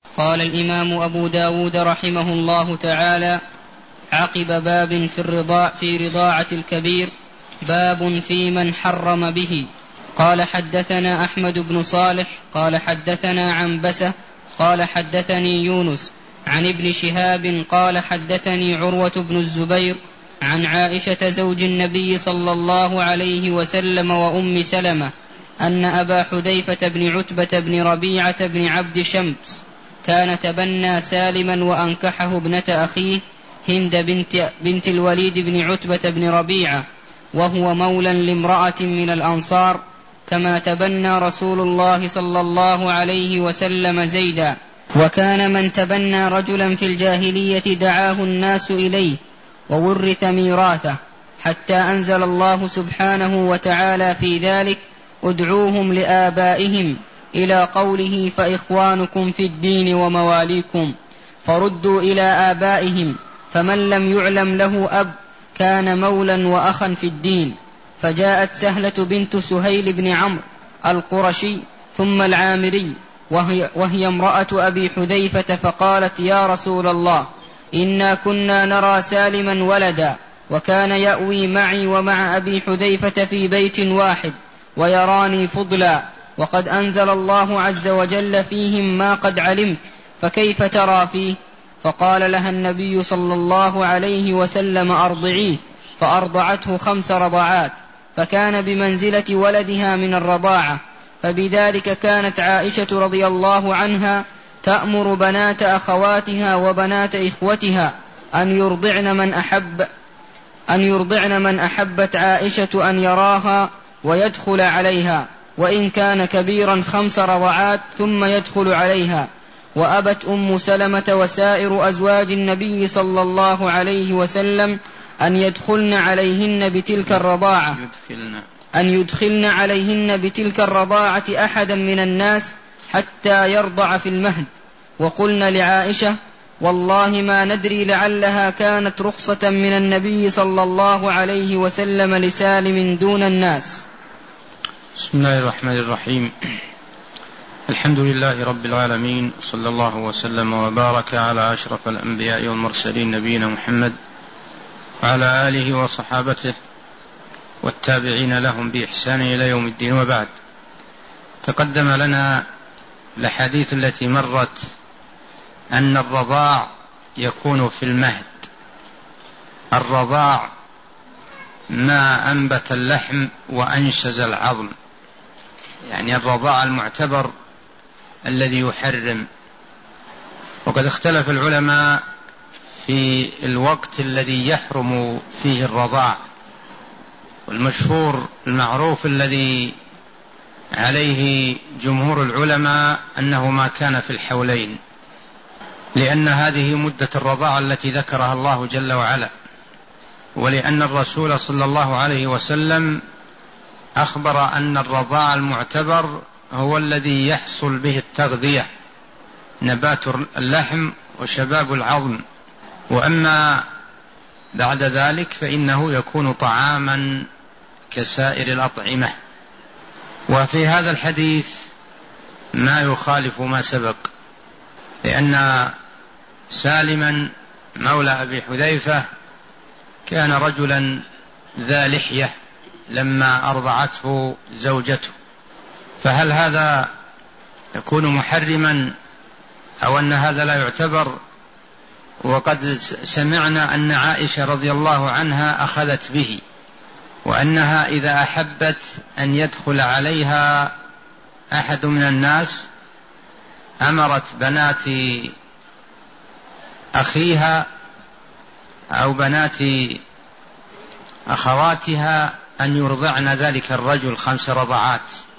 قال الإمام أبو داود رحمه الله تعالى: عقب باب في رضاعة الكبير، باب في من حرم به. قال حدثنا أحمد بن صالح قال حدثنا عنبسة قال حدثني يونس عن ابن شهاب قال حدثني عروة بن الزبير عن عائشة زوج النبي صلى الله عليه وسلم وأم سلمة أن أبا حذيفة بن عتبة بن ربيعة بن عبد شمس كان تبنى سالما وأنكحه ابنة أخيه هند بنت الوليد بن عتبة بن ربيعة، وهو مولى لامرأة من الأنصار، كما تبنى رسول الله صلى الله عليه وسلم زيدا. وكان من تبنى رجلا في الجاهلية دعاه الناس إليه وورث ميراثه، حتى أنزل الله سبحانه وتعالى في ذلك: ادعوهم لآبائهم، إلى قوله: فإخوانكم في الدين ومواليكم، فردوا إلى آبائهم. فمن لم يعلم له أب كان مولا وأخا في الدين. فجاءت سهلة بنت سهيل بن عمرو القرشي ثم العامري وهي امرأة أبي حذيفة، فقالت: يا رسول الله، إنا كنا نرى سالما ولدا، وكان يأوي معي ومع أبي حذيفة في بيت واحد، ويراني فضلا، وقد أنزل الله عز وجل فيهم ما قد علمت، فكيف ترى فيه؟ فقال لها النبي صلى الله عليه وسلم: أرضعيه. فأرضعته 5 رضعات، فكان بمنزلة ولدها من الرضاعة. فبذلك كانت عائشة رضي الله عنها تأمر بنات أخواتها وبنات إخوتها أن يرضعن من أحبت عائشة أن يراها ويدخل عليها، وإن كان كبيرا 5 رضعات ثم يدخل عليها. وأبت أم سلمة وسائر أزواج النبي صلى الله عليه وسلم أن يدخلن عليهن بتلك الرضاعة أحدا من الناس حتى يرضع في المهد. وقلن لعائشة: والله ما ندري، لعلها كانت رخصة من النبي صلى الله عليه وسلم لسالم دون الناس. بسم الله الرحمن الرحيم. الحمد لله رب العالمين، صلى الله وسلم وبارك على أشرف الأنبياء والمرسلين نبينا محمد وعلى آله وصحابته والتابعين لهم بإحسان إلى يوم الدين، وبعد. تقدم لنا الأحاديث التي مرت أن الرضاع يكون في المهد. الرضاع ما أنبت اللحم وأنشز العظم، يعني الرضاع المعتبر الذي يحرم. وقد اختلف العلماء في الوقت الذي يحرم فيه الرضاع، والمشهور المعروف الذي عليه جمهور العلماء أنه ما كان في الحولين، لأن هذه مدة الرضاعة التي ذكرها الله جل وعلا، ولأن الرسول صلى الله عليه وسلم أخبر أن الرضاع المعتبر هو الذي يحصل به التغذية، نبات اللحم وشباب العظم، وأما بعد ذلك فإنه يكون طعاما كسائر الأطعمة. وفي هذا الحديث ما يخالف ما سبق، لأن سالما مولى أبي حذيفة كان رجلا ذا لحية لما أرضعته زوجته، فهل هذا يكون محرما أو أن هذا لا يعتبر؟ وقد سمعنا أن عائشة رضي الله عنها أخذت به، وأنها إذا أحبت أن يدخل عليها أحد من الناس أمرت بنات أخيها أو بنات أخواتها أن يرضعن ذلك الرجل 5 رضعات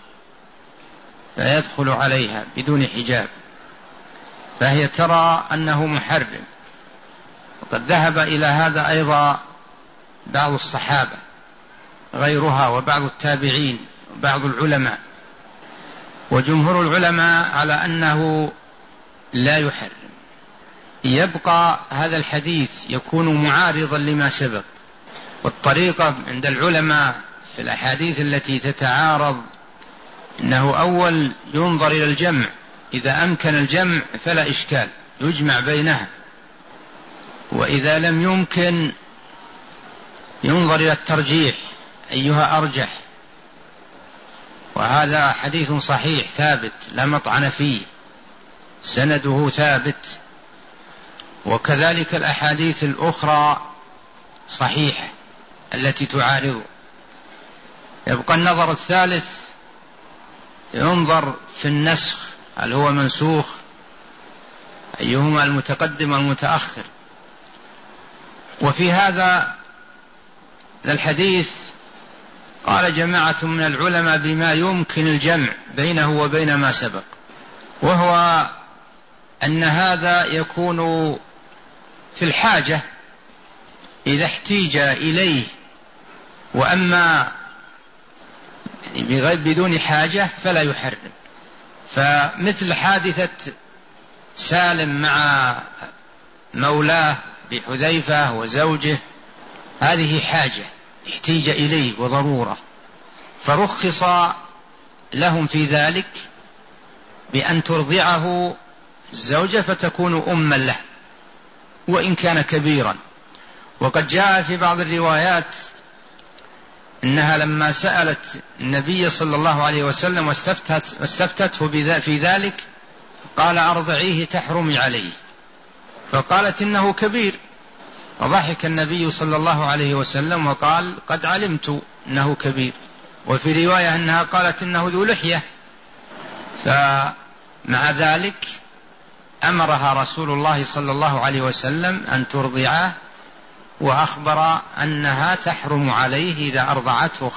فيدخل عليها بدون حجاب، فهي ترى أنه محرم. وقد ذهب إلى هذا أيضا بعض الصحابة غيرها وبعض التابعين وبعض العلماء، وجمهور العلماء على أنه لا يحرم. يبقى هذا الحديث يكون معارضا لما سبق، والطريقة عند العلماء في الأحاديث التي تتعارض أنه أول ينظر إلى الجمع، إذا أمكن الجمع فلا إشكال، يجمع بينها، وإذا لم يمكن ينظر إلى الترجيح أيها أرجح. وهذا حديث صحيح ثابت لا مطعن فيه، سنده ثابت، وكذلك الأحاديث الأخرى صحيحة التي تعارض. يبقى النظر الثالث، ينظر في النسخ، هل هو منسوخ، أيهما المتقدم والمتأخر. وفي هذا الحديث قال جماعة من العلماء بما يمكن الجمع بينه وبين ما سبق، وهو أن هذا يكون في الحاجة إذا احتيج إليه، وأما بدون حاجة فلا يحرم. فمثل حادثة سالم مع مولاه بحذيفة وزوجه، هذه حاجة احتيج إليه وضرورة، فرخص لهم في ذلك بأن ترضعه الزوجة فتكون أما له وإن كان كبيرا. وقد جاء في بعض الروايات إنها لما سألت النبي صلى الله عليه وسلم واستفتته في ذلك قال أرضعيه تحرمي عليه، فقالت إنه كبير، فضحك النبي صلى الله عليه وسلم وقال قد علمت إنه كبير. وفي رواية أنها قالت إنه ذو لحية، فمع ذلك أمرها رسول الله صلى الله عليه وسلم أن ترضعه، وأخبر أنها تحرم عليه إذا أرضعته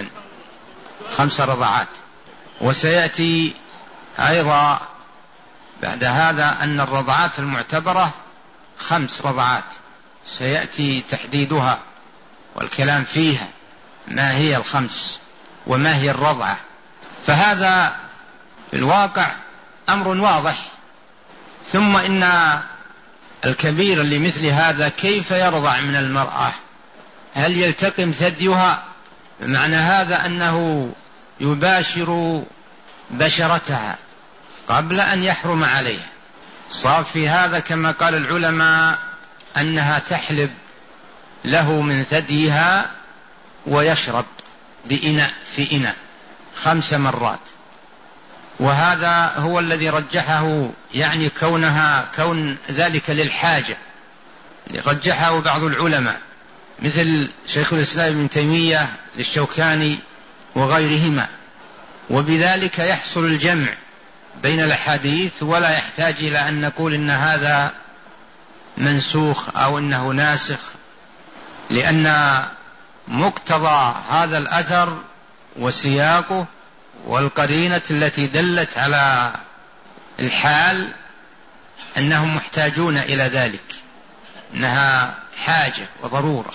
5 رضعات. وسيأتي أيضا بعد هذا أن الرضعات المعتبرة 5 رضعات، سيأتي تحديدها والكلام فيها، ما هي 5 وما هي الرضعة. فهذا في الواقع أمر واضح. ثم إن الكبير لمثل هذا كيف يرضع من المرأة؟ هل يلتقم ثديها؟ معنى هذا أنه يباشر بشرتها قبل أن يحرم عليها. صار في هذا كما قال العلماء أنها تحلب له من ثديها ويشرب بإناء في إناء 5 مرات. وهذا هو الذي رجحه، يعني كون ذلك للحاجة، رجحه بعض العلماء مثل شيخ الإسلام ابن تيمية للشوكاني وغيرهما. وبذلك يحصل الجمع بين الأحاديث، ولا يحتاج إلى أن نقول إن هذا منسوخ أو إنه ناسخ، لأن مقتضى هذا الأثر وسياقه والقرينة التي دلت على الحال أنهم محتاجون إلى ذلك، أنها حاجة وضرورة.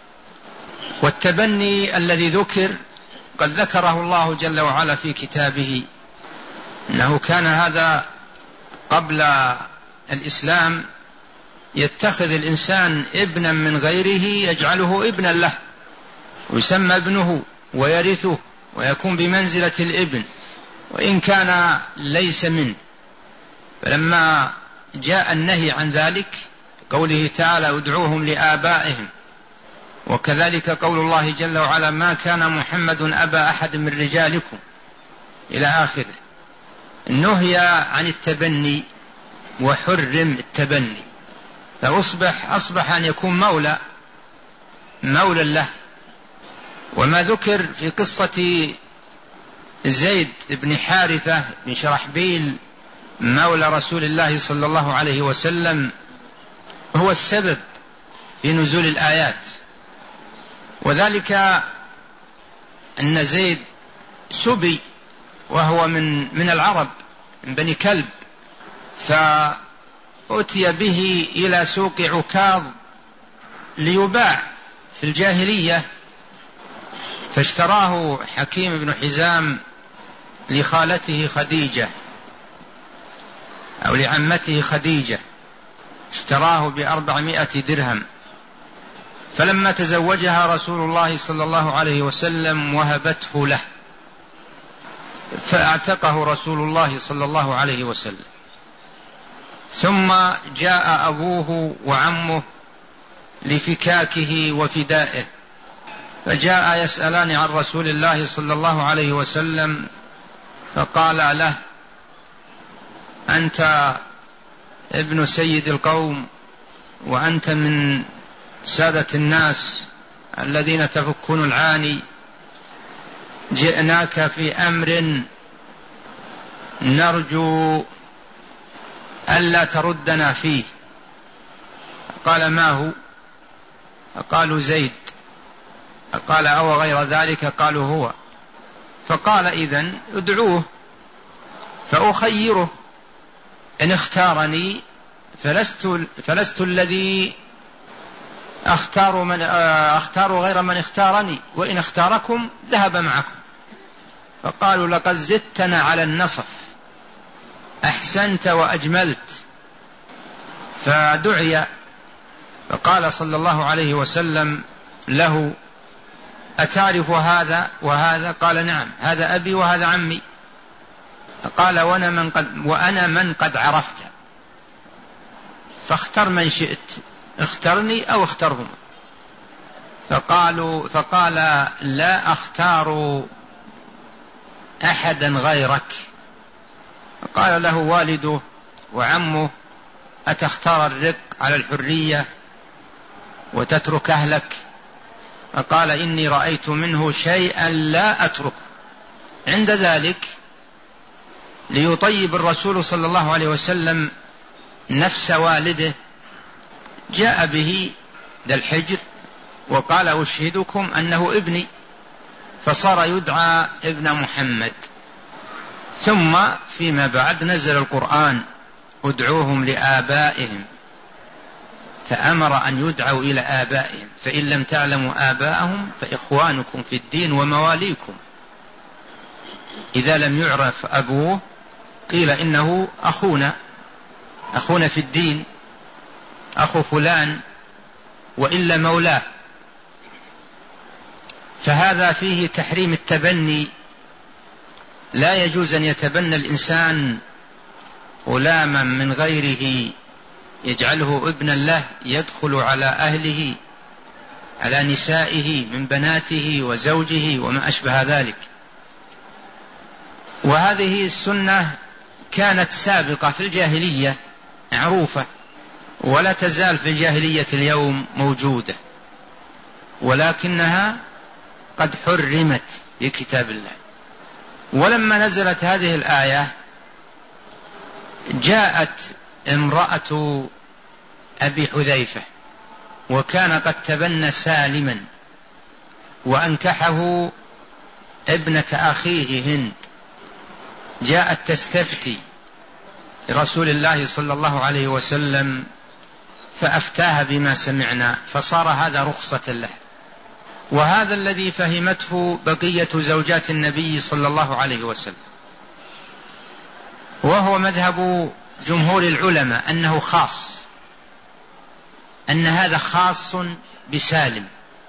والتبني الذي ذكر قد ذكره الله جل وعلا في كتابه، أنه كان هذا قبل الإسلام يتخذ الإنسان ابنا من غيره يجعله ابنا له، ويسمى ابنه ويرثه ويكون بمنزلة الابن وإن كان ليس منه. فلما جاء النهي عن ذلك قوله تعالى ادعوهم لآبائهم، وكذلك قول الله جل وعلا ما كان محمد أبا أحد من رجالكم إلى آخره، نهي عن التبني وحرم التبني، فأصبح أن يكون مولى له. وما ذكر في قصة زيد بن حارثة بن شرحبيل مولى رسول الله صلى الله عليه وسلم هو السبب في نزول الآيات، وذلك أن زيد سبي وهو من العرب من بني كلب، فأتي به إلى سوق عكاظ ليباع في الجاهلية، فاشتراه حكيم بن حزام لخالته خديجة أو لعمته خديجة، اشتراه ب400 درهم. فلما تزوجها رسول الله صلى الله عليه وسلم وهبته له، فاعتقه رسول الله صلى الله عليه وسلم. ثم جاء أبوه وعمه لفكاكه وفدائه، فجاء يسألان عن رسول الله صلى الله عليه وسلم، فقال له: أنت ابن سيد القوم، وأنت من سادة الناس الذين تفكون العاني، جئناك في أمر نرجو ألا تردنا فيه. قال: ما هو؟ قالوا: زيد. قال: أو غير ذلك؟ قالوا: هو. فقال: إذن ادعوه فأخيره، إن اختارني فلست الذي أختار غير من اختارني، وإن اختاركم ذهب معكم. فقالوا: لقد زدتنا على النصف، أحسنت وأجملت. فدعي، فقال صلى الله عليه وسلم له: أتعرف هذا وهذا؟ قال: نعم، هذا أبي وهذا عمي. قال: وأنا من قد عرفت، فاختر من شئت، اخترني أو اخترهما. فقال: لا أختار أحدا غيرك. قال له والده وعمه: أتختار الرق على الحرية وتترك أهلك؟ فقال: إني رأيت منه شيئا لا أتركه. عند ذلك ليطيب الرسول صلى الله عليه وسلم نفس والده، جاء به ذا الحجر وقال: أشهدكم أنه ابني، فصار يدعى ابن محمد. ثم فيما بعد نزل القرآن: ادعوهم لآبائهم، فأمر أن يدعوا إلى آبائهم، فإن لم تعلموا آباءهم فإخوانكم في الدين ومواليكم. إذا لم يعرف أبوه قيل إنه أخونا في الدين، أخو فلان، وإلا مولاه. فهذا فيه تحريم التبني، لا يجوز أن يتبنى الإنسان غلاما من غيره يجعله ابنا له، يدخل على أهله، على نسائه من بناته وزوجه وما أشبه ذلك. وهذه السنة كانت سابقة في الجاهلية معروفة، ولا تزال في الجاهلية اليوم موجودة، ولكنها قد حرمت بكتاب الله. ولما نزلت هذه الآية جاءت امرأة أبي حذيفة، وكان قد تبنى سالما وأنكحه ابنة أخيه هند، جاءت تستفتي رسول الله صلى الله عليه وسلم، فأفتاها بما سمعنا، فصار هذا رخصة له. وهذا الذي فهمته بقية زوجات النبي صلى الله عليه وسلم، وهو مذهب جمهور العلماء أنه خاص، أن هذا خاص بسالم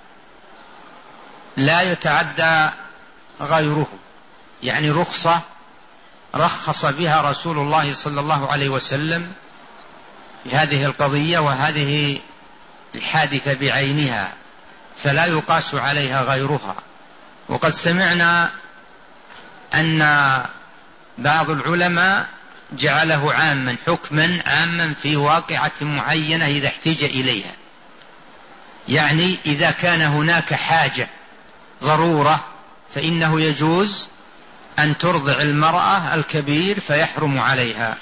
لا يتعدى غيره، يعني رخصة رخص بها رسول الله صلى الله عليه وسلم في هذه القضية وهذه الحادثة بعينها، فلا يقاس عليها غيرها. وقد سمعنا أن بعض العلماء جعله عاما، حكما عاما في واقعة معينة إذا احتاج إليها، يعني إذا كان هناك حاجة ضرورة فإنه يجوز أن ترضع المرأة الكبير فيحرم عليها.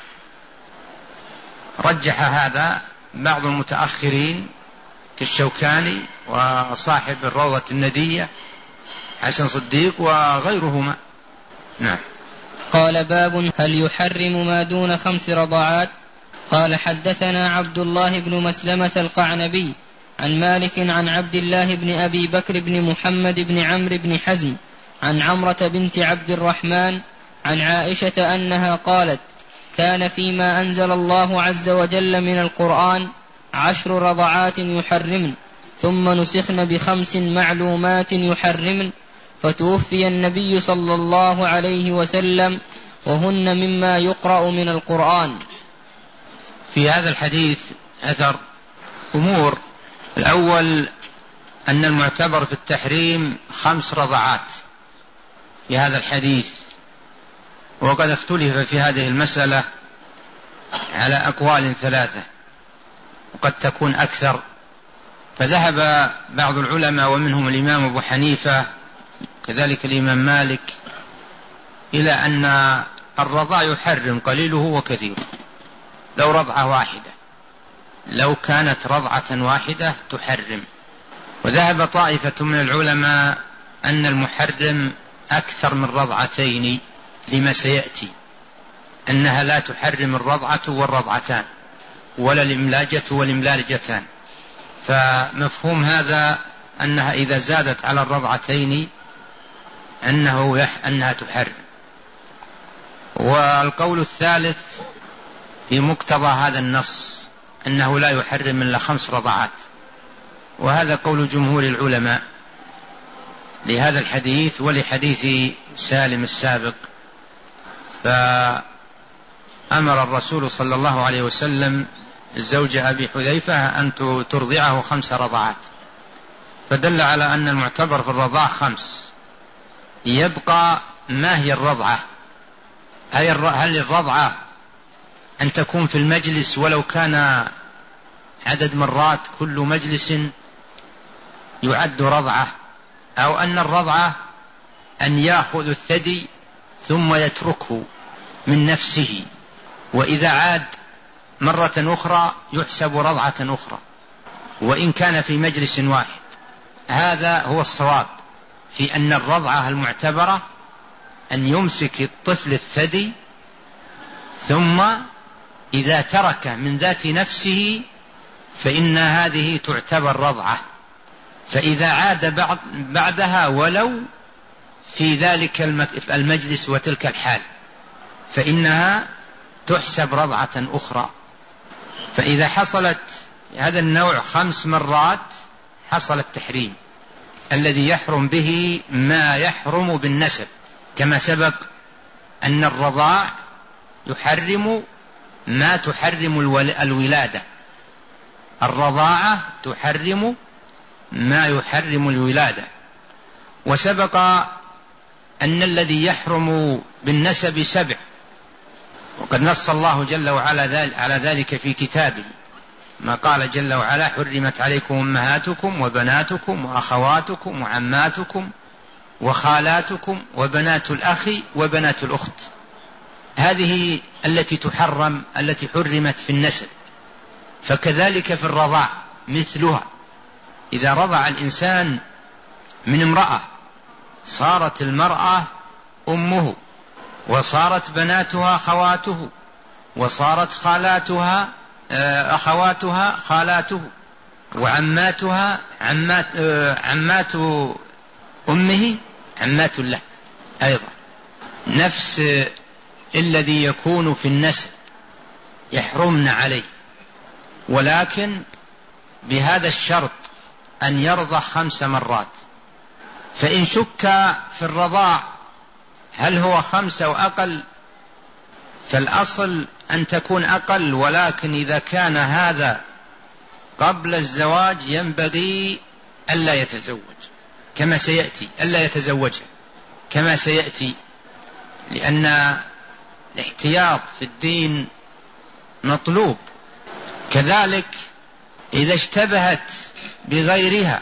رجح هذا بعض المتأخرين كالشوكاني وصاحب الروضة الندية حسن صديق وغيرهما. نعم. قال: باب هل يحرم ما دون 5 رضعات؟ قال: حدثنا عبد الله بن مسلمة القعنبي عن مالك عن عبد الله بن أبي بكر بن محمد بن عمرو بن حزم عن عمرة بنت عبد الرحمن عن عائشة أنها قالت: كان فيما أنزل الله عز وجل من القرآن 10 رضعات يحرمن، ثم نسخن ب5 معلومات يحرمن، فتوفي النبي صلى الله عليه وسلم وهن مما يقرأ من القرآن. في هذا الحديث أثر أمور. الأول أن المعتبر في التحريم 5 رضعات في هذا الحديث، وقد اختلف في هذه المسألة على أقوال 3، وقد تكون أكثر. فذهب بعض العلماء ومنهم الإمام أبو حنيفة كذلك الإمام مالك إلى أن الرضاع يحرم قليله وكثيره لو رضعة واحدة، لو كانت رضعة واحدة تحرم. وذهب طائفة من العلماء أن المحرم أكثر من رضعتين لما سيأتي، أنها لا تحرم الرضعة والرضعتان ولا الإملاجة والإملالجتان. فمفهوم هذا أنها إذا زادت على الرضعتين أنها تحرم. والقول الثالث في مقتضى هذا النص أنه لا يحرم إلا 5 رضعات، وهذا قول جمهور العلماء لهذا الحديث ولحديث سالم السابق. فأمر الرسول صلى الله عليه وسلم زوج أبي حذيفة أن ترضعه 5 رضعات، فدل على أن المعتبر في الرضاع 5. يبقى ما هي الرضعة؟ هل الرضعة أن تكون في المجلس ولو كان عدد مرات كل مجلس يعد رضعة، أو أن الرضعة أن يأخذ الثدي ثم يتركه من نفسه، وإذا عاد مرة أخرى يحسب رضعة أخرى وإن كان في مجلس واحد. هذا هو الصواب في أن الرضعة المعتبرة أن يمسك الطفل الثدي ثم إذا ترك من ذات نفسه فإن هذه تعتبر رضعة، فإذا عاد بعدها ولو في ذلك المجلس وتلك الحال فإنها تحسب رضعة أخرى. فإذا حصلت هذا النوع 5 مرات حصل التحريم الذي يحرم به ما يحرم بالنسب، كما سبق أن الرضاع يحرم ما تحرم الولادة، الرضاعة تحرم ما يحرم الولادة. وسبق أن الذي يحرم بالنسب 7، وقد نص الله جل وعلا على ذلك في كتابه، ما قال جل وعلا: حرمت عليكم أمهاتكم وبناتكم وأخواتكم وعماتكم وخالاتكم وبنات الأخ وبنات الأخت. هذه التي تحرم، التي حرمت في النسب. فكذلك في الرضاع مثلها، إذا رضع الإنسان من امرأة صارت المرأة أمه، وصارت بناتها خواته، وصارت خالاتها أخواتها خالاته، وعماتها عمات أمه عمات له أيضا. نفس الذي يكون في النسب يحرمن عليه، ولكن بهذا الشرط أن يرضع 5 مرات. فإن شك في الرضاع هل هو 5 أو أقل، فالأصل أن تكون أقل، ولكن إذا كان هذا قبل الزواج ينبغي ألا يتزوج كما سيأتي، ألا يتزوجها كما سيأتي، لأن الاحتياط في الدين مطلوب. كذلك إذا اشتبهت بغيرها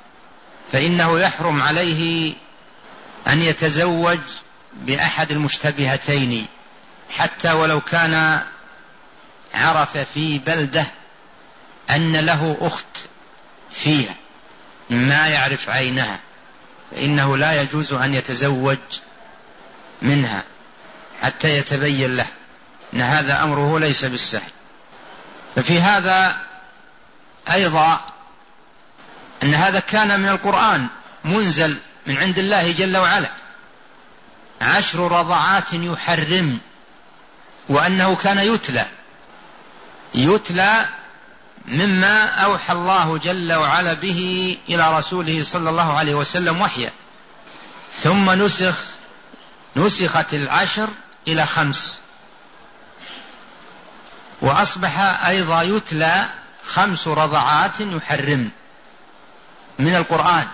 فإنه يحرم عليه أن يتزوج بأحد المشتبهتين، حتى ولو كان عرف في بلدة أن له أخت فيها ما يعرف عينها، فإنه لا يجوز أن يتزوج منها حتى يتبين له أن هذا أمره ليس بالسهل. ففي هذا أيضا أن هذا كان من القرآن منزل من عند الله جل وعلا، 10 رضعات يحرم، وأنه كان يتلى مما أوحى الله جل وعلا به إلى رسوله صلى الله عليه وسلم وحيا. ثم نسخت 10 إلى 5، وأصبح أيضا يتلى 5 رضعات يحرم من القرآن.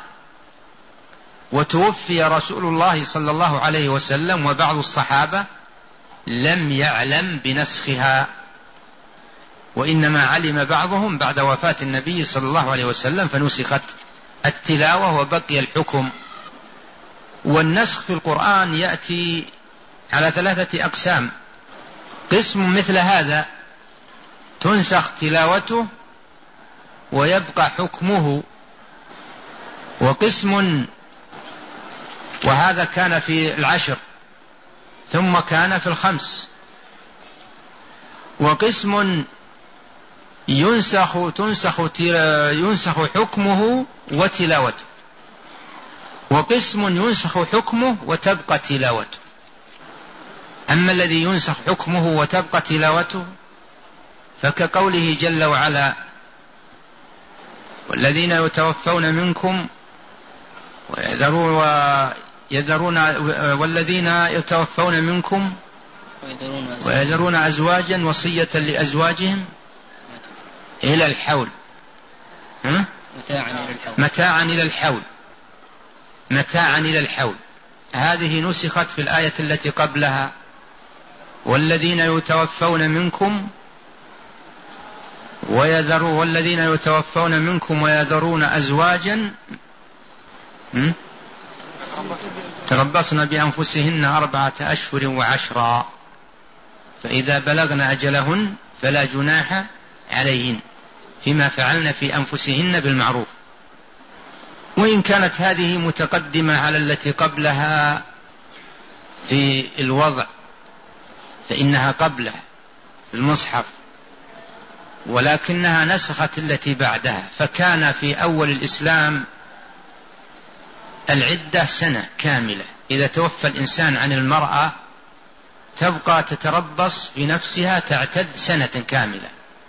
وتوفي رسول الله صلى الله عليه وسلم، وبعض الصحابة لم يعلم بنسخها، وإنما علم بعضهم بعد وفاة النبي صلى الله عليه وسلم فنسخت التلاوة وبقي الحكم. والنسخ في القرآن يأتي على 3 أقسام: قسم مثل هذا تنسخ تلاوته ويبقى حكمه، وقسم، وهذا كان في 10 ثم كان في 5، وقسم ينسخ حكمه وتلاوته، وقسم ينسخ حكمه وتبقى تلاوته. أما الذي ينسخ حكمه وتبقى تلاوته فكقوله جل وعلا: والذين يتوفون منكم ويذرون أزواجا وصية لأزواجهم إلى الحول، متاعا إلى الحول. هذه نسخت في الآية التي قبلها: والذين يتوفون منكم ويذرون أزواجا تربصن بأنفسهن 4 أشهر و10، فإذا بلغن أجلهن فلا جناح عليهن فيما فعلن في أنفسهن بالمعروف. وإن كانت هذه متقدمة على التي قبلها في الوضع فإنها قبلها في المصحف، ولكنها نسخت التي بعدها. فكان في أول الإسلام العدة 1 سنة كاملة، إذا توفى الإنسان عن المرأة تبقى تتربص بنفسها تعتد 1 سنة كاملة،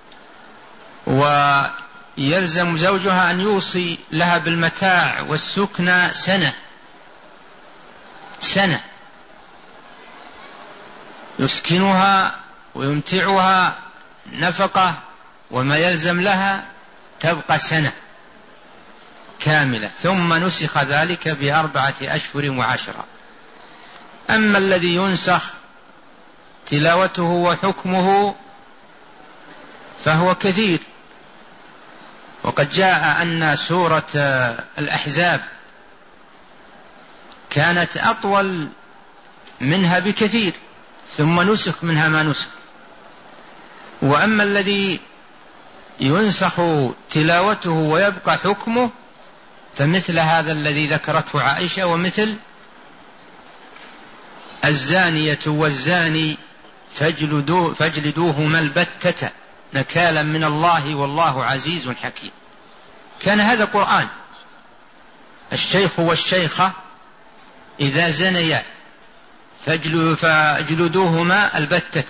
ويلزم زوجها أن يوصي لها بالمتاع والسكنى 1 سنة يسكنها ويمتعها نفقة وما يلزم لها، تبقى 1 سنة كاملة، ثم نسخ ذلك ب4 أشهر و10. أما الذي ينسخ تلاوته وحكمه فهو كثير، وقد جاء أن سورة الأحزاب كانت أطول منها بكثير، ثم نسخ منها ما نسخ. وأما الذي ينسخ تلاوته ويبقى حكمه فمثل هذا الذي ذكرته عائشة: ومثل الزانية والزاني فاجلدوهما البتة نكالا من الله والله عزيز حكيم. كان هذا قرآن: الشيخ والشيخة إذا زنيا فاجلدوهما البتة.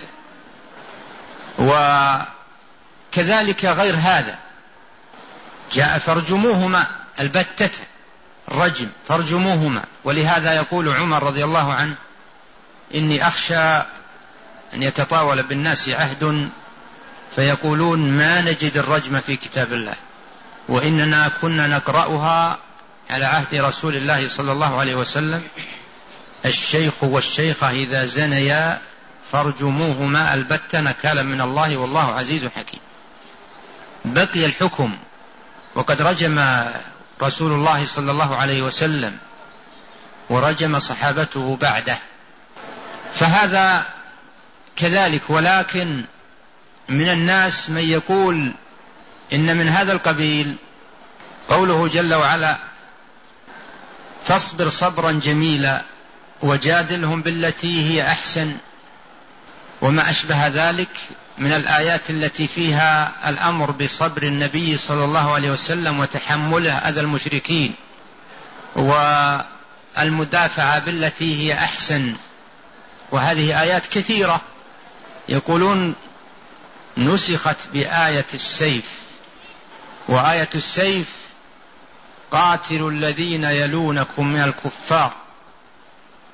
وكذلك غير هذا جاء: فارجموهما البتة، الرجم، فارجموهما. ولهذا يقول عمر رضي الله عنه: إني أخشى أن يتطاول بالناس عهد فيقولون ما نجد الرجم في كتاب الله، وإننا كنا نقرأها على عهد رسول الله صلى الله عليه وسلم: الشيخ والشيخة إذا زنيا فارجموهما البتة نكالا من الله والله عزيز حكيم. بقي الحكم، وقد رجم رسول الله صلى الله عليه وسلم ورجم صحابته بعده، فهذا كذلك. ولكن من الناس من يقول إن من هذا القبيل قوله جل وعلا: فاصبر صبرا جميلا وجادلهم بالتي هي أحسن، وما أشبه ذلك من الآيات التي فيها الأمر بصبر النبي صلى الله عليه وسلم وتحمله أذى المشركين والمدافعة بالتي هي أحسن. وهذه آيات كثيرة. يقولون نسخت بآية السيف، وآية السيف: قاتلوا الذين يلونكم من الكفار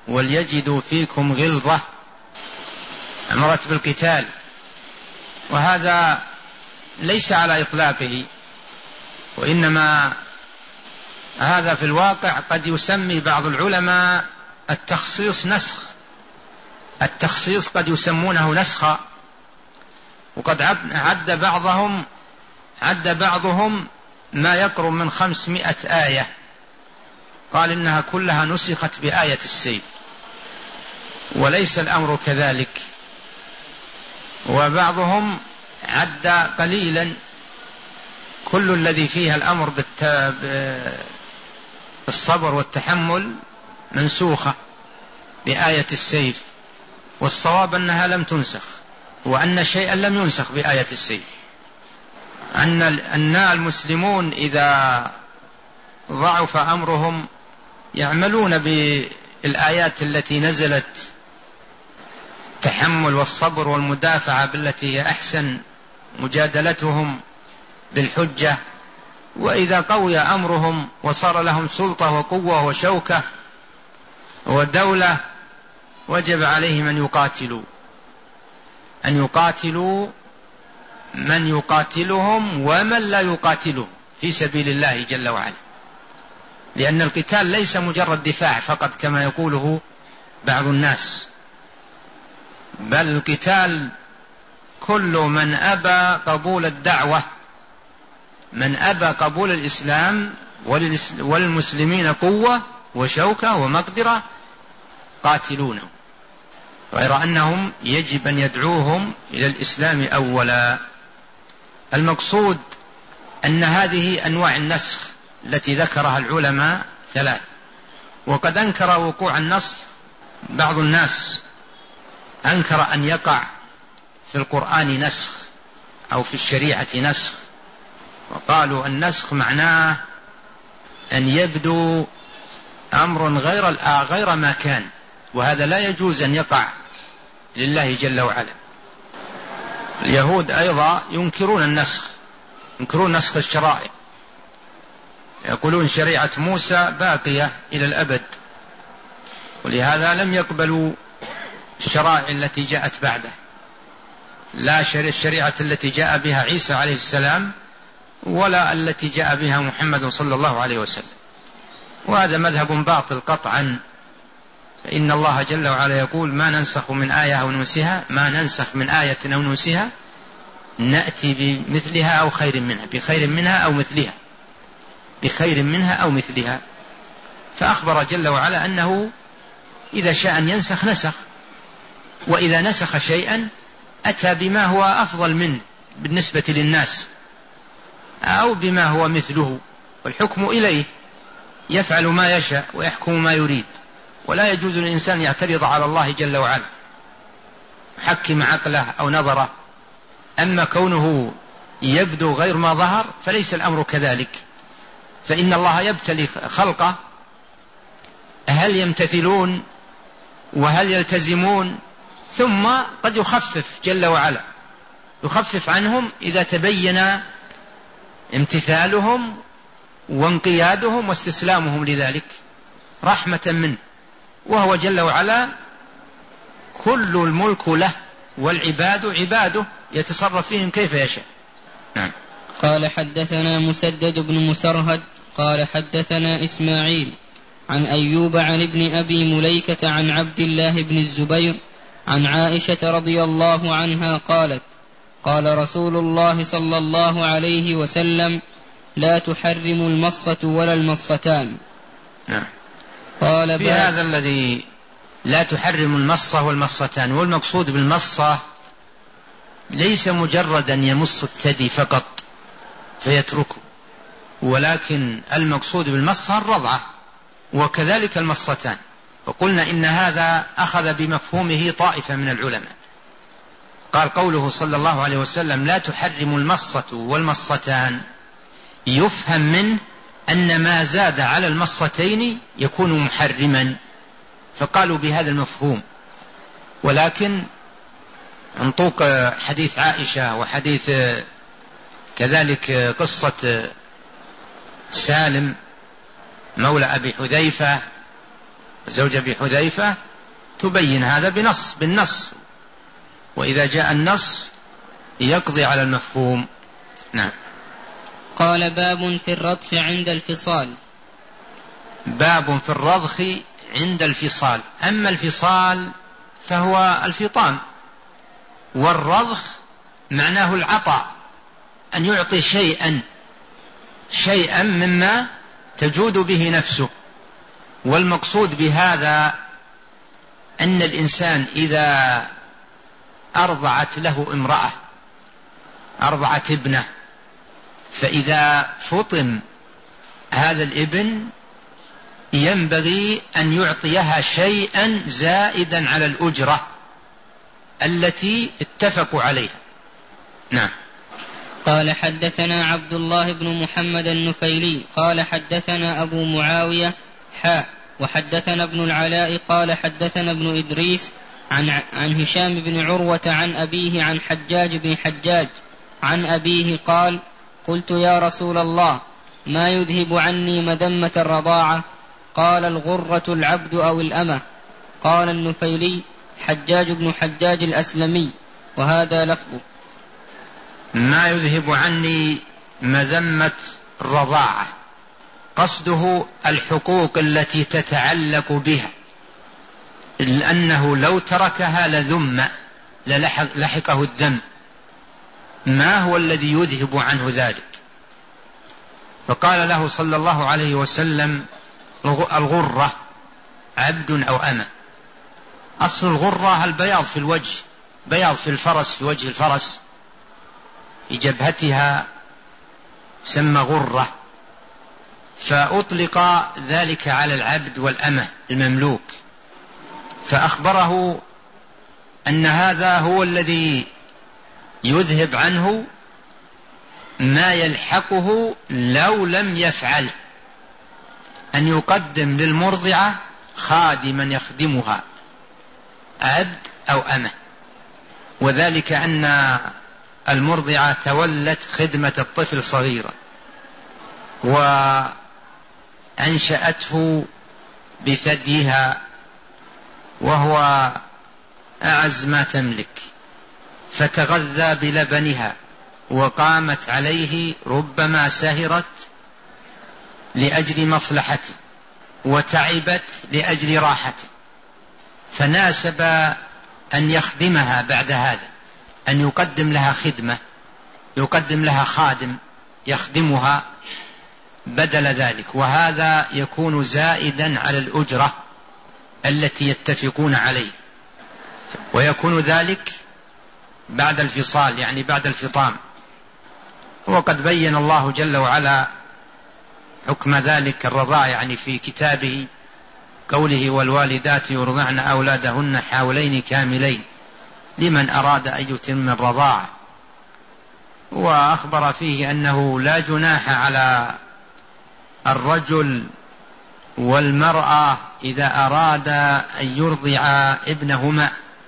وليجدوا فيكم غلظة، أمرت بالقتال، وهذا ليس على إطلاقه، وإنما هذا في الواقع قد يسمي بعض العلماء التخصيص نسخ. التخصيص قد يسمونه نسخا، وقد عد بعضهم ما يقرب من 500 آية، قال إنها كلها نسخت بآية السيف، وليس الأمر كذلك. وبعضهم عد قليلا، كل الذي فيها الأمر بالصبر والتحمل منسوخة بآية السيف، والصواب أنها لم تنسخ، وأن شيئا لم ينسخ بآية السيف. أن المسلمون إذا ضعف أمرهم يعملون بالآيات التي نزلت التحمل والصبر والمدافعة بالتي هي أحسن، مجادلتهم بالحجة. وإذا قوي أمرهم وصار لهم سلطة وقوة وشوكة ودولة وجب عليهم أن يقاتلوا من يقاتلهم ومن لا يقاتلهم في سبيل الله جل وعلا، لأن القتال ليس مجرد دفاع فقط كما يقوله بعض الناس، بل القتال كل من أبى قبول الدعوة، من أبى قبول الإسلام وللمسلمين قوة وشوكة ومقدرة قاتلونه، غير أنهم يجب أن يدعوهم إلى الإسلام أولا. المقصود أن هذه أنواع النسخ التي ذكرها العلماء 3، وقد أنكر وقوع النسخ بعض الناس، أنكر أن يقع في القرآن نسخ أو في الشريعة نسخ، وقالوا النسخ معناه أن يبدو أمر غير ما كان، وهذا لا يجوز أن يقع لله جل وعلا. اليهود أيضا ينكرون النسخ، ينكرون نسخ الشرائع، يقولون شريعة موسى باقية إلى الأبد، ولهذا لم يقبلوا الشرائع التي جاءت بعده، لا الشريعة التي جاء بها عيسى عليه السلام ولا التي جاء بها محمد صلى الله عليه وسلم، وهذا مذهب باطل قطعا. فإن الله جل وعلا يقول ما ننسخ من آية أو ننسها، ما ننسخ من آية أو ننسها نأتي بمثلها أو خير منها، بخير منها أو مثلها، بخير منها أو مثلها. فأخبر جل وعلا أنه إذا شاء أن ينسخ نسخ، وإذا نسخ شيئا أتى بما هو أفضل منه بالنسبة للناس أو بما هو مثله، والحكم إليه، يفعل ما يشاء ويحكم ما يريد، ولا يجوز للإنسان يعترض على الله جل وعلا حكم عقله أو نظره. أما كونه يبدو غير ما ظهر فليس الأمر كذلك، فإن الله يبتلي خلقه هل يمتثلون وهل يلتزمون، ثم قد يخفف جل وعلا، يخفف عنهم إذا تبين امتثالهم وانقيادهم واستسلامهم لذلك رحمة منه، وهو جل وعلا كل الملك له والعباد عباده يتصرف فيهم كيف يشاء. نعم. قال حدثنا مسدد بن مسرهد قال حدثنا إسماعيل عن أيوب عن ابن أبي مليكة عن عبد الله بن الزبير عن عائشة رضي الله عنها قالت قال رسول الله صلى الله عليه وسلم لا تحرم المصة ولا المصتان. نعم. قال في هذا الذي لا تحرم المصة والمصتان، والمقصود بالمصة ليس مجرد أن يمص الثدي فقط فيتركه، ولكن المقصود بالمصة الرضعة، وكذلك المصتان. وقلنا إن هذا أخذ بمفهومه طائفة من العلماء، قال قوله صلى الله عليه وسلم لا تحرم المصة والمصتان يفهم منه أن ما زاد على المصتين يكون محرما، فقالوا بهذا المفهوم. ولكن عن طوق حديث عائشة وحديث كذلك قصة سالم مولى أبي حذيفة زوج أبي حذيفة تبين هذا بالنص، وإذا جاء النص يقضي على المفهوم. نعم. قال باب في الرضخ عند الفصال. باب في الرضخ عند الفصال. أما الفصال فهو الفطام، والرضخ معناه العطاء، أن يعطي شيئا مما تجود به نفسه. والمقصود بهذا أن الإنسان إذا أرضعت له امرأة، أرضعت ابنه، فإذا فطم هذا الابن ينبغي أن يعطيها شيئا زائدا على الأجرة التي اتفقوا عليها. نعم. قال حدثنا عبد الله بن محمد النفيلي قال حدثنا أبو معاوية وحدثنا ابن العلاء قال حدثنا ابن إدريس عن هشام بن عروة عن أبيه عن حجاج بن حجاج عن أبيه قال قلت يا رسول الله ما يذهب عني مذمة الرضاعة؟ قال الغرة العبد أو الأمة. قال النفيلي حجاج بن حجاج الأسلمي، وهذا لفظه. ما يذهب عني مذمة الرضاعة قصده الحقوق التي تتعلق بها، لأنه لو تركها لذم للحقه الذم. ما هو الذي يذهب عنه ذلك؟ فقال له صلى الله عليه وسلم الغرة عبد أو أمة. أصل الغرة البياض في الوجه، بياض في الفرس، في وجه الفرس، في جبهتها سمى غرة، فأطلق ذلك على العبد والأمة المملوك، فأخبره أن هذا هو الذي يذهب عنه ما يلحقه لو لم يفعل، أن يقدم للمرضعة خادما يخدمها عبد أو أمة، وذلك أن المرضعة تولت خدمة الطفل صغيرا وأنشأته بثديها وهو أعز ما تملك، فتغذى بلبنها وقامت عليه، ربما سهرت لأجل مصلحته وتعبت لأجل راحته، فناسب أن يخدمها بعد هذا، أن يقدم لها خدمة، يقدم لها خادم يخدمها بدل ذلك، وهذا يكون زائدا على الأجرة التي يتفقون عليه، ويكون ذلك بعد الفصال، يعني بعد الفطام. وقد بين الله جل وعلا حكم ذلك الرضاع يعني في كتابه، قوله والوالدات يرضعن أولادهن حولين كاملين لمن أراد أن يتم الرضاعة، وأخبر فيه أنه لا جناح على الرجل والمرأة إذا أراد أن يرضع ابنهما،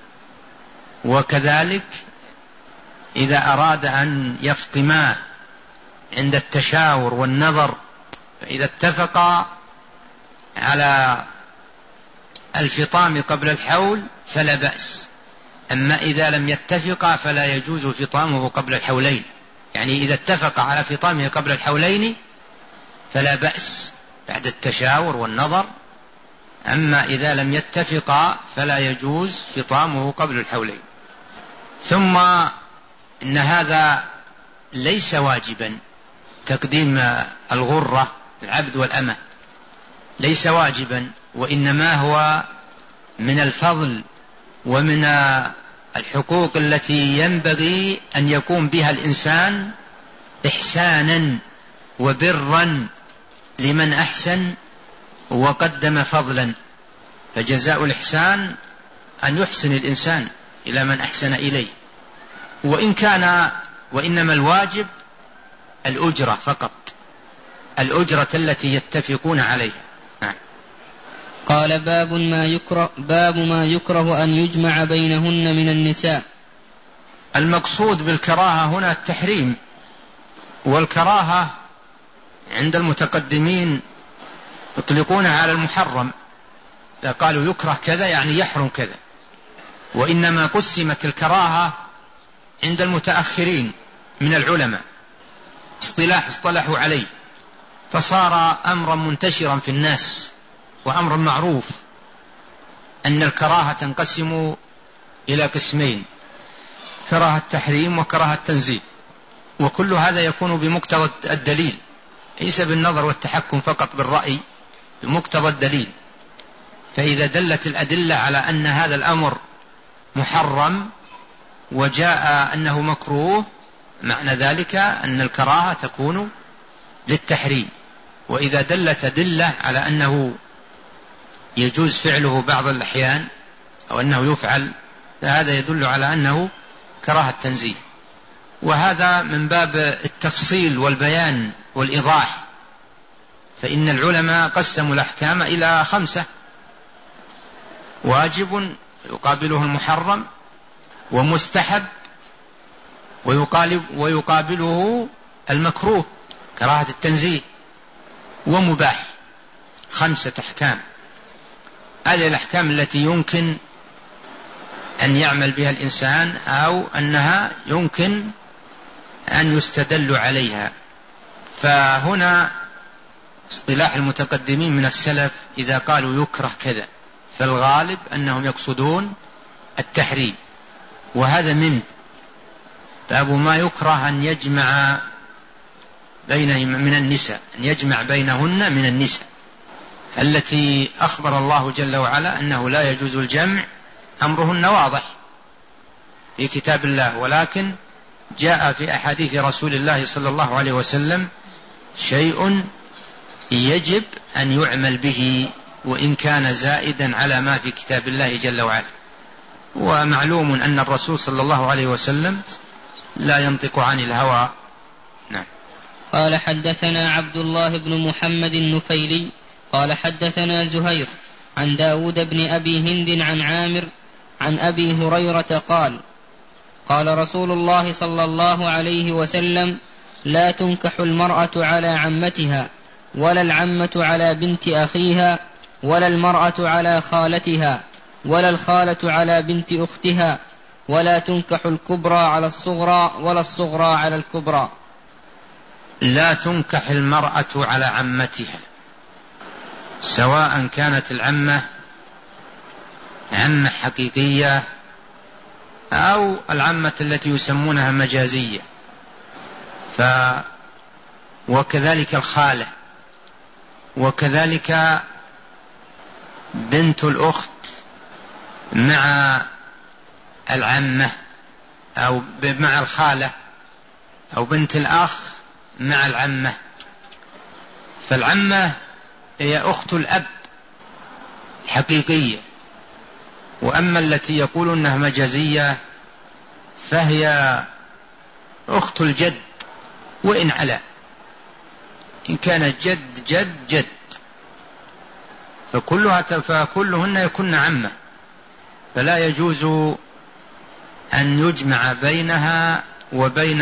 وكذلك إذا أراد أن يفطما عند التشاور والنظر، فإذا اتفقا على الفطام قبل الحول فلا بأس، أما إذا لم يتفقا فلا يجوز فطامه قبل الحولين، يعني إذا اتفق على فطامه قبل الحولين فلا بأس بعد التشاور والنظر، أما إذا لم يتفقا فلا يجوز فطامه قبل الحولين. ثم إن هذا ليس واجبا، تقديم الغرة العبد والأمة ليس واجبا، وإنما هو من الفضل ومن الحقوق التي ينبغي أن يقوم بها الإنسان إحسانا وبرا لمن أحسن وقدم فضلا، فجزاء الإحسان أن يحسن الإنسان إلى من أحسن إليه، وإنما الواجب الأجرة فقط، الأجرة التي يتفقون عليها. قال باب ما يكره أن يجمع بينهن من النساء. المقصود بالكراهة هنا التحريم، والكراهة عند المتقدمين يطلقونها على المحرم، قالوا يكره كذا يعني يحرم كذا، وإنما قسمت الكراهة عند المتأخرين من العلماء اصطلحوا عليه، فصار أمرا منتشرا في الناس وأمرا معروف أن الكراهة تنقسم إلى قسمين: كراهة تحريم وكراهة تنزيه، وكل هذا يكون بمقتضى الدليل، ليس بالنظر والتحكم فقط بالرأي، بمقتضى الدليل. فإذا دلت الأدلة على أن هذا الأمر محرم وجاء أنه مكروه، معنى ذلك أن الكراهة تكون للتحريم. وإذا دلت أدلة على أنه يجوز فعله بعض الأحيان أو أنه يفعل، فهذا يدل على أنه كراهة تنزيه. وهذا من باب التفصيل والبيان والإيضاح، فإن العلماء قسموا الأحكام إلى 5: واجب يقابله المحرم، ومستحب ويقابله المكروه كراهة التنزيه، ومباح. 5 أحكام. هذه الأحكام التي يمكن أن يعمل بها الإنسان أو أنها يمكن أن يستدل عليها. فهنا اصطلاح المتقدمين من السلف إذا قالوا يكره كذا، فالغالب أنهم يقصدون التحريم، وهذا باب ما يكره أن يجمع بينهن من النساء، أن يجمع بينهن من النساء التي أخبر الله جل وعلا أنه لا يجوز الجمع، أمرهن واضح في كتاب الله، ولكن جاء في أحاديث رسول الله صلى الله عليه وسلم شيء يجب أن يعمل به وإن كان زائدا على ما في كتاب الله جل وعلا. ومعلوم أن الرسول صلى الله عليه وسلم لا ينطق عن الهوى. نعم. قال حدثنا عبد الله بن محمد النفيلي قال حدثنا زهير عن داود بن أبي هند عن عامر عن أبي هريرة قال قال رسول الله صلى الله عليه وسلم: لا تنكح المرأة على عمتها، ولا العمة على بنت أخيها، ولا المرأة على خالتها، ولا الخالة على بنت أختها، ولا تنكح الكبرى على الصغرى، ولا الصغرى على الكبرى. لا تنكح المرأة على عمتها، سواء كانت العمة عمة حقيقية أو العمة التي يسمونها مجازية، وكذلك الخالة، وكذلك بنت الأخت مع العمة أو مع الخالة، أو بنت الأخ مع العمة. فالعمة هي أخت الأب حقيقية، وأما التي يقول أنها مجازية فهي أخت الجد وإن علا، إن كانت جد جد جد فكلهن يكن عمة، فلا يجوز أن يجمع بينها وبين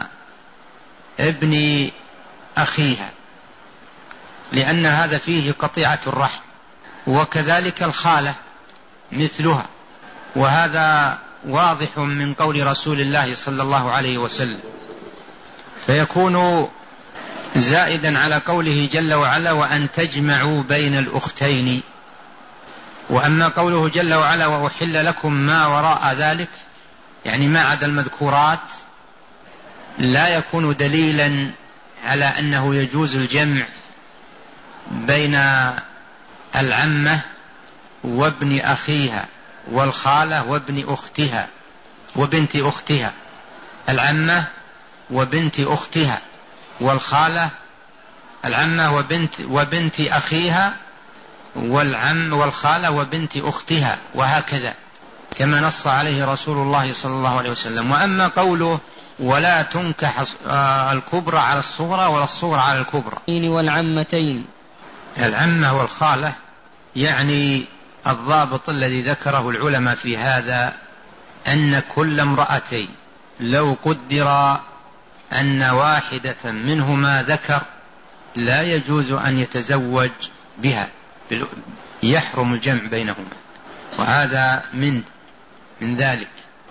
ابن أخيها، لأن هذا فيه قطيعة الرحم. وكذلك الخالة مثلها، وهذا واضح من قول رسول الله صلى الله عليه وسلم، فيكون زائدا على قوله جل وعلا: وأن تجمعوا بين الأختين. وأما قوله جل وعلا: وأحل لكم ما وراء ذلك، يعني ما عدا المذكورات، لا يكون دليلا على أنه يجوز الجمع بين العمة وابن أخيها والخالة وابن أختها وبنت أختها، العمة وبنت أختها، والخالة العمة وبنت أخيها، والخالة وبنت أختها، وهكذا كما نص عليه رسول الله صلى الله عليه وسلم. وأما قوله: ولا تنكح الكبرى على الصغرى ولا الصغرى على الكبرى، والعمتين، العمة والخالة، يعني الضابط الذي ذكره العلماء في هذا أن كل امرأتين لو قدر أن واحدة منهما ذكر لا يجوز أن يتزوج بها، يحرم الجمع بينهما، وهذا من ذلك.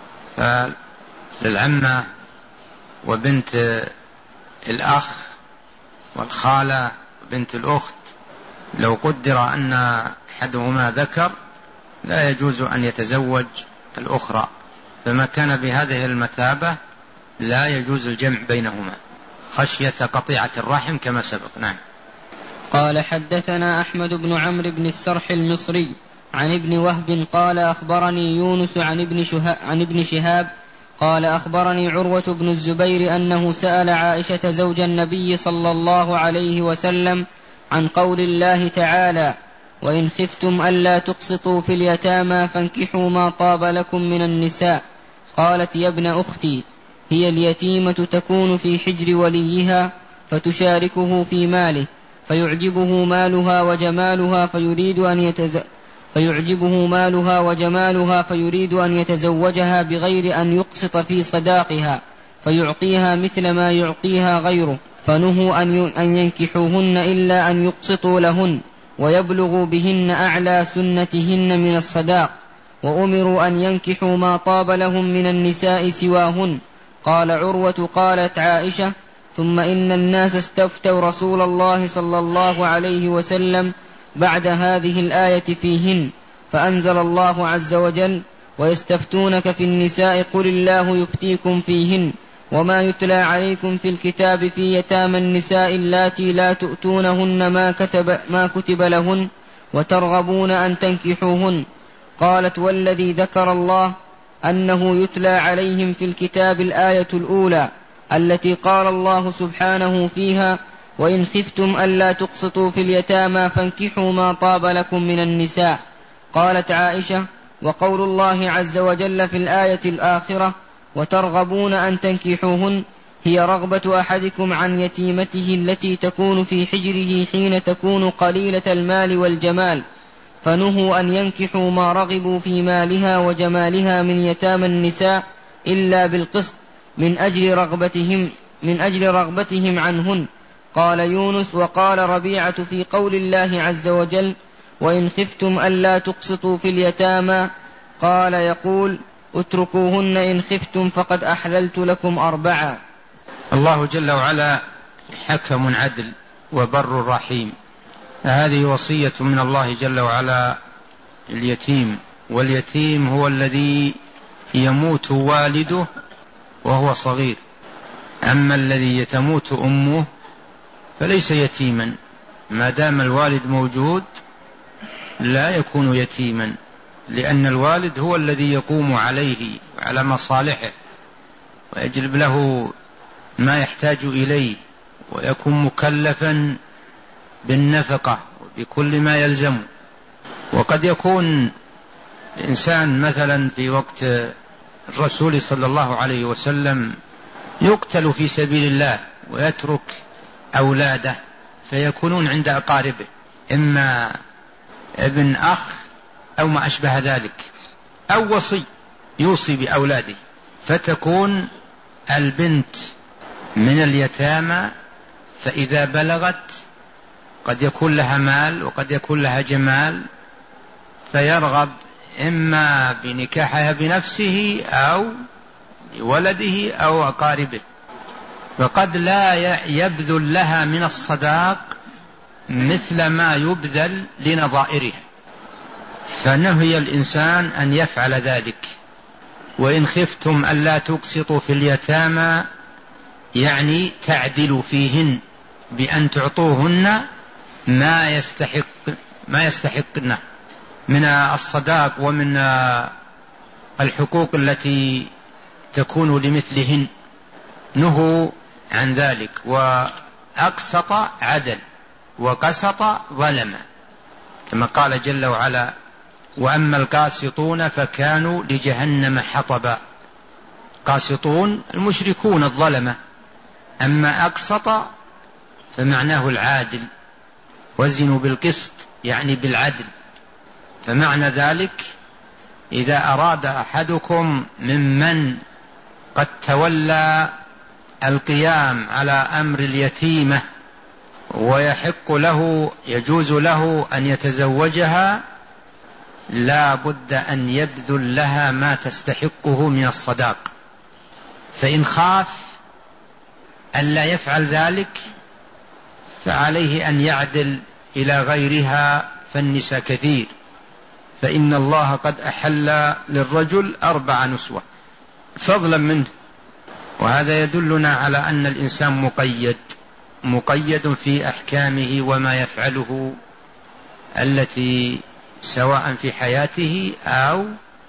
فالعمة وبنت الأخ والخالة وبنت الأخت لو قدر أن أحدهما ذكر لا يجوز أن يتزوج الأخرى، فما كان بهذه المثابة لا يجوز الجمع بينهما خشية قطيعة الرحم كما سبق. نعم. قال حدثنا أحمد بن عمرو بن السرح المصري عن ابن وهب قال أخبرني يونس عن ابن شهاب قال أخبرني عروة بن الزبير أنه سأل عائشة زوج النبي صلى الله عليه وسلم عن قول الله تعالى: وإن خفتم ألا تقسطوا في اليتامى فانكحوا ما طاب لكم من النساء. قالت: يا ابن أختي، هي اليتيمة تكون في حجر وليها فتشاركه في ماله، فيعجبه مالها فيريد أن يتزوجها بغير أن يقسط في صداقها، فيعطيها مثل ما يعطيها غيره، فنهوا أن ينكحوهن إلا أن يقسطوا لهن ويبلغوا بهن أعلى سنتهن من الصداق، وأمروا أن ينكحوا ما طاب لهم من النساء سواهن. قال عروة: قالت عائشة: ثم إن الناس استفتوا رسول الله صلى الله عليه وسلم بعد هذه الآية فيهن، فأنزل الله عز وجل: ويستفتونك في النساء قل الله يفتيكم فيهن وما يتلى عليكم في الكتاب في يتامى النساء اللاتي لا تؤتونهن ما كتب لهن وترغبون أن تنكحوهن. قالت: والذي ذكر الله أنه يتلى عليهم في الكتاب الآية الأولى التي قال الله سبحانه فيها: وإن خفتم ألا تقسطوا في اليتامى فانكحوا ما طاب لكم من النساء. قالت عائشة: وقول الله عز وجل في الآية الآخرة: وترغبون أن تنكحوهن، هي رغبة أحدكم عن يتيمته التي تكون في حجره حين تكون قليلة المال والجمال، فنهوا أن ينكحوا ما رغبوا في مالها وجمالها من يتامى النساء إلا بالقسط من أجل رغبتهم عنهن. قال يونس: وقال ربيعة في قول الله عز وجل: وإن خفتم ألا تقسطوا في اليتامى، قال يقول: اتركوهن إن خفتم فقد أحللت لكم 4. الله جل وعلا حكم عدل وبر رحيم، هذه وصية من الله جل وعلا اليتيم، واليتيم هو الذي يموت والده وهو صغير، أما الذي تموت أمه فليس يتيما، ما دام الوالد موجود لا يكون يتيما، لأن الوالد هو الذي يقوم عليه وعلى مصالحه ويجلب له ما يحتاج إليه، ويكون مكلفا بالنفقة وبكل ما يلزم. وقد يكون الإنسان مثلا في وقت الرسول صلى الله عليه وسلم يقتل في سبيل الله ويترك أولاده فيكونون عند أقاربه، إما ابن أخ أو ما أشبه ذلك، أو وصي يوصي بأولاده، فتكون البنت من اليتامى، فإذا بلغت قد يكون لها مال وقد يكون لها جمال، فيرغب إما بنكاحها بنفسه أو ولده أو أقاربه، وقد لا يبذل لها من الصداق مثل ما يبذل لنظائرها، فنهي الإنسان أن يفعل ذلك. وإن خفتم ألا تقسطوا في اليتامى يعني تعدلوا فيهن بأن تعطوهن ما يستحقن من الصداق ومن الحقوق التي تكون لمثلهن، نهوا عن ذلك. وأقسط عدل وقسط ظلم، كما قال جل وعلا: وأما القاسطون فكانوا لجهنم حطبا. قاسطون المشركون الظلمة، أما أقسط فمعناه العادل، وزنوا بالقسط يعني بالعدل. فمعنى ذلك إذا أراد أحدكم ممن قد تولى القيام على أمر اليتيمة ويحق له يجوز له أن يتزوجها، لا بد أن يبذل لها ما تستحقه من الصداق. فإن خاف ألا يفعل ذلك فعليه أن يعدل إلى غيرها، فالنساء كثير، فإن الله قد أحل للرجل 4 نسوة فضلا منه. وهذا يدلنا على أن الإنسان مقيد في أحكامه وما يفعله التي سواء في حياته أو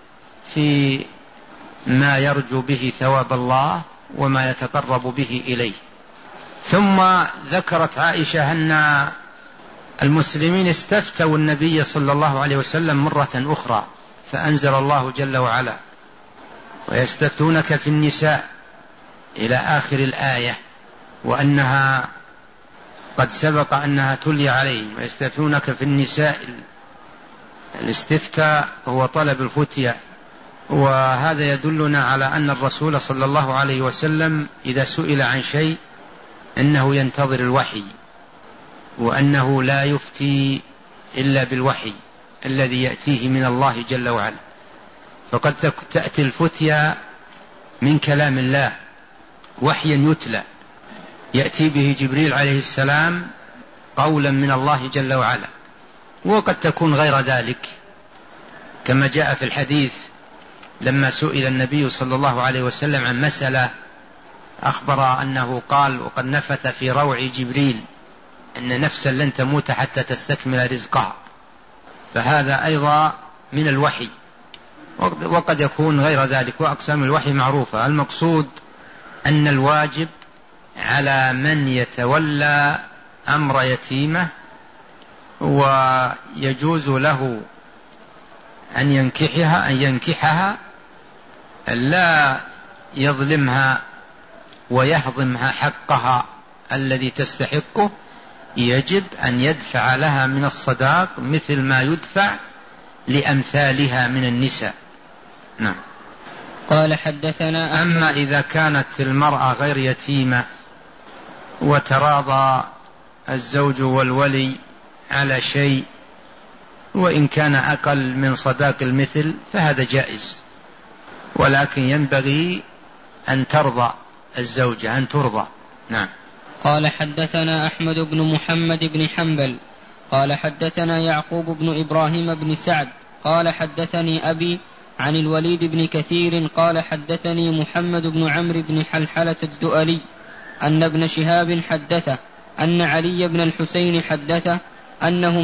في ما يرجو به ثواب الله وما يتقرب به إليه. ثم ذكرت عائشة أن المسلمين استفتوا النبي صلى الله عليه وسلم مرة أخرى، فأنزل الله جل وعلا: ويستفتونك في النساء إلى آخر الآية، وأنها قد سبق أنها تلي عليهم. ويستفتونك في النساء، الاستفتاء هو طلب الفتية. وهذا يدلنا على أن الرسول صلى الله عليه وسلم إذا سئل عن شيء أنه ينتظر الوحي، وأنه لا يفتي إلا بالوحي الذي يأتيه من الله جل وعلا. فقد تأتي الفتية من كلام الله وحيا يتلى، يأتي به جبريل عليه السلام قولا من الله جل وعلا، وقد تكون غير ذلك، كما جاء في الحديث لما سئل النبي صلى الله عليه وسلم عن مسألة، أخبر أنه قال: وقد نفث في روع جبريل أن نفسا لن تموت حتى تستكمل رزقها. فهذا أيضا من الوحي، وقد يكون غير ذلك، وأقسام الوحي معروفة. المقصود أن الواجب على من يتولى أمر يتيمة ويجوز له أن ينكحها لا يظلمها ويهضمها حقها الذي تستحقه، يجب أن يدفع لها من الصداق مثل ما يدفع لأمثالها من النساء. نعم. قال حدثنا أما إذا كانت المرأة غير يتيمة وتراضى الزوج والولي على شيء وإن كان أقل من صداق المثل فهذا جائز، ولكن ينبغي أن ترضى الزوجة، أن ترضى. نعم. قال حدثنا أحمد بن محمد بن حنبل قال حدثنا يعقوب بن إبراهيم بن سعد قال حدثني أبي عن الوليد بن كثير قال حدثني محمد بن عمرو بن حلحلة الدؤلي أن ابن شهاب حدثه أن علي بن الحسين حدثه أنهم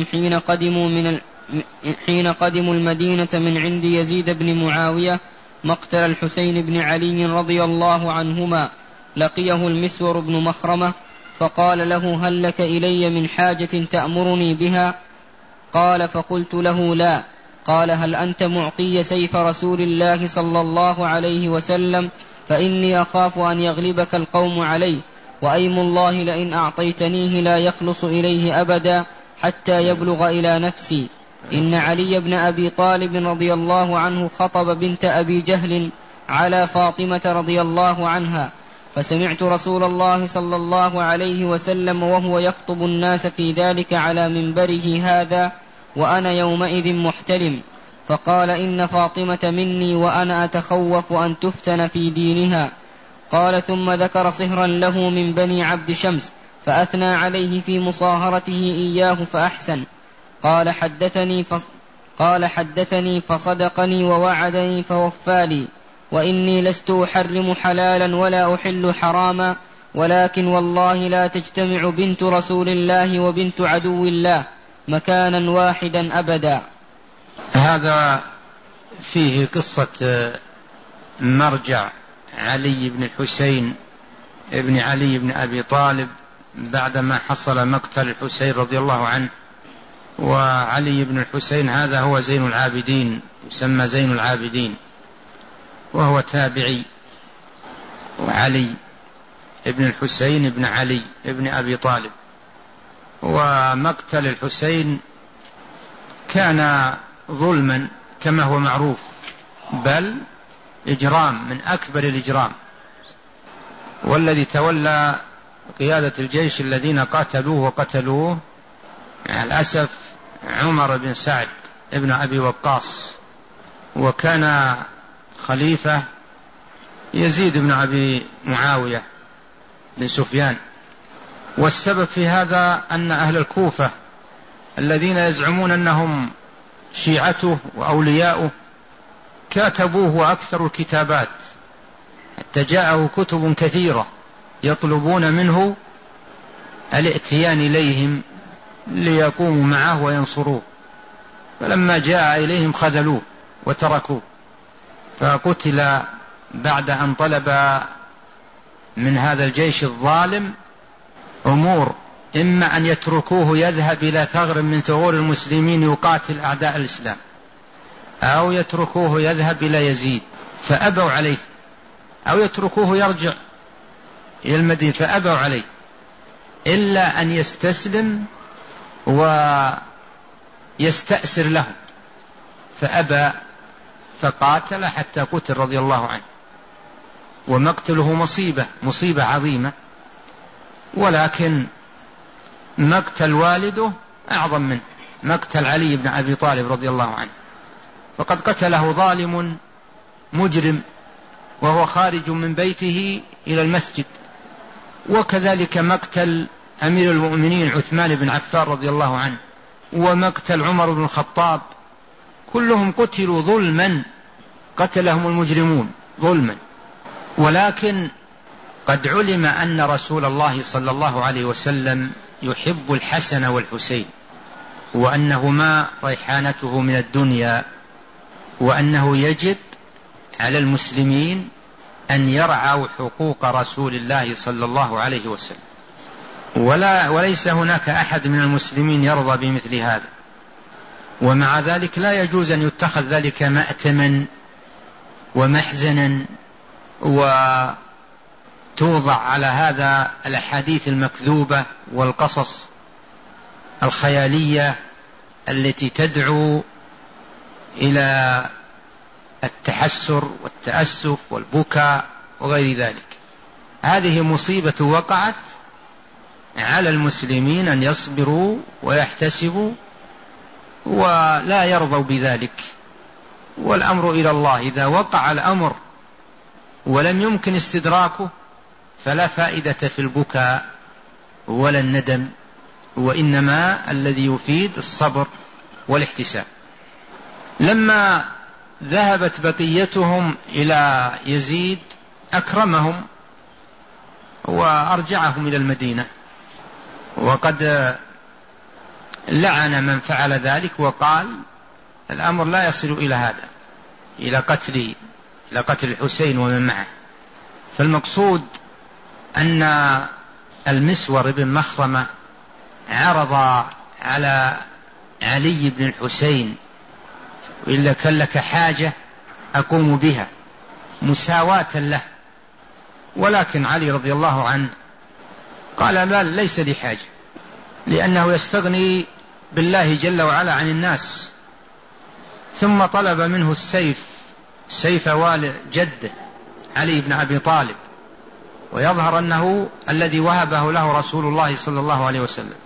حين قدموا المدينة من عند يزيد بن معاوية مقتل الحسين بن علي رضي الله عنهما، لقيه المسور بن مخرمة فقال له: هل لك إلي من حاجة تأمرني بها؟ قال: فقلت له: لا. قال: هل أنت معطي سيف رسول الله صلى الله عليه وسلم؟ فإني أخاف أن يغلبك القوم عليه، وأيم الله لئن أعطيتنيه لا يخلص إليه أبدا حتى يبلغ إلى نفسي. إن علي بن أبي طالب رضي الله عنه خطب بنت أبي جهل على فاطمة رضي الله عنها، فسمعت رسول الله صلى الله عليه وسلم وهو يخطب الناس في ذلك على منبره هذا وأنا يومئذ محتلم، فقال: إن فاطمة مني وأنا أتخوف أن تفتن في دينها. قال: ثم ذكر صهرا له من بني عبد شمس فأثنى عليه في مصاهرته إياه فأحسن. قال: حدثني فصدقني ووعدني فوفالي، وإني لست أحرم حلالا ولا أحل حراما، ولكن والله لا تجتمع بنت رسول الله وبنت عدو الله مكانا واحدا أبدا. هذا فيه قصة مرجع علي بن الحسين ابن علي بن أبي طالب بعدما حصل مقتل الحسين رضي الله عنه. وعلي بن الحسين هذا هو زين العابدين، يسمى زين العابدين، وهو تابعي. وعلي ابن الحسين ابن علي ابن أبي طالب. ومقتل الحسين كان ظلما كما هو معروف، بل إجرام من أكبر الإجرام. والذي تولى قيادة الجيش الذين قاتلوه وقتلوه مع الأسف عمر بن سعد ابن أبي وقاص، وكان خليفة يزيد بن أبي معاوية بن سفيان. والسبب في هذا أن أهل الكوفة الذين يزعمون أنهم شيعته وأولياؤه كاتبوه وأكثر الكتابات، حتى جاءه كتب كثيرة يطلبون منه الاتيان إليهم ليقوموا معه وينصروه، فلما جاء إليهم خذلوه وتركوه، فقتل بعد أن طلب من هذا الجيش الظالم أمور: إما أن يتركوه يذهب إلى ثغر من ثغور المسلمين يقاتل أعداء الإسلام، أو يتركوه يذهب إلى يزيد فأبوا عليه، أو يتركوه يرجع إلى المدينة فأبوا عليه، إلا أن يستسلم ويستأسر له، فأبى فقاتل حتى قتل رضي الله عنه. ومقتله مصيبة عظيمة، ولكن مقتل والده أعظم منه، مقتل علي بن أبي طالب رضي الله عنه، فقد قتله ظالم مجرم وهو خارج من بيته إلى المسجد. وكذلك مقتل أمير المؤمنين عثمان بن عفان رضي الله عنه، ومقتل عمر بن الخطاب، كلهم قتلوا ظلما، قتلهم المجرمون ظلما. ولكن قد علم أن رسول الله صلى الله عليه وسلم يحب الحسن والحسين، وأنهما ريحانته من الدنيا، وأنه يجب على المسلمين أن يرعوا حقوق رسول الله صلى الله عليه وسلم، وليس هناك أحد من المسلمين يرضى بمثل هذا. ومع ذلك لا يجوز أن يتخذ ذلك مأتما ومحزنا وتوضع على هذا الأحاديث المكذوبة والقصص الخيالية التي تدعو إلى التحسر والتأسف والبكاء وغير ذلك. هذه مصيبة وقعت على المسلمين أن يصبروا ويحتسبوا ولا يرضوا بذلك، والأمر إلى الله. إذا وقع الأمر ولم يمكن استدراكه فلا فائدة في البكاء ولا الندم، وإنما الذي يفيد الصبر والاحتساب. لما ذهبت بقيتهم إلى يزيد أكرمهم وأرجعهم إلى المدينة، وقد لعن من فعل ذلك وقال الأمر لا يصل إلى هذا، إلى قتل الحسين ومن معه. فالمقصود أن المسور بن مخرمة عرض على علي بن الحسين: وإلا كان لك حاجة أقوم بها مساواة له، ولكن علي رضي الله عنه قال: بل ليس لي حاجة، لأنه يستغني بالله جل وعلا عن الناس. ثم طلب منه السيف، سيف والد جده علي بن أبي طالب، ويظهر أنه الذي وهبه له رسول الله صلى الله عليه وسلم.